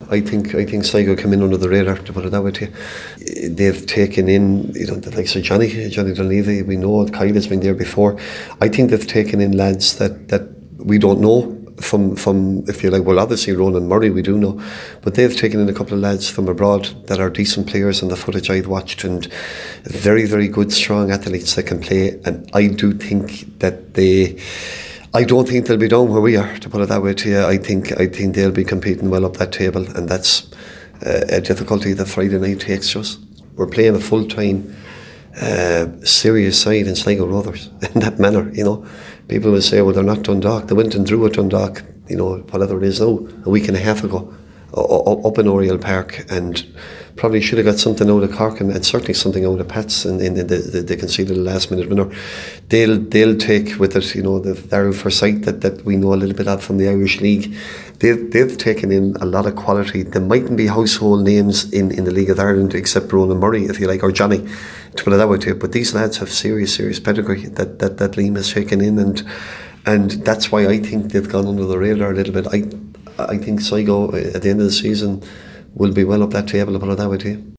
I think Sligo came in under the radar, to put it that way to you. They've taken in, the likes of Johnny Dunleavy. We know Kyle has been there before. I think they've taken in lads that we don't know from if you like. Well, obviously Ronan Murray we do know, but they've taken in a couple of lads from abroad that are decent players in the footage I've watched, and very, very good, strong athletes that can play. And I do think that I don't think they'll be down where we are, to put it that way to you. I think they'll be competing well up that table, and that's a difficulty that Friday night takes us. We're playing a full-time serious side in Sligo Rovers in that manner. People will say, well, they're not Dundalk. They went and drew at Dundalk, whatever it is now, a week and a half ago, up in Oriel Park, and probably should have got something out of Cork, and certainly something out of Pats in the conceded last minute winner. They'll take with it, the Darrell Forsyth that we know a little bit of from the Irish League. They've taken in a lot of quality. They mightn't be household names in the League of Ireland, except Ronan Murray, if you like, or Johnny, to put it that way to you. But these lads have serious pedigree that Liam has taken in, and that's why I think they've gone under the radar a little bit. I think Sligo at the end of the season will be well up that table, to put it that way to you.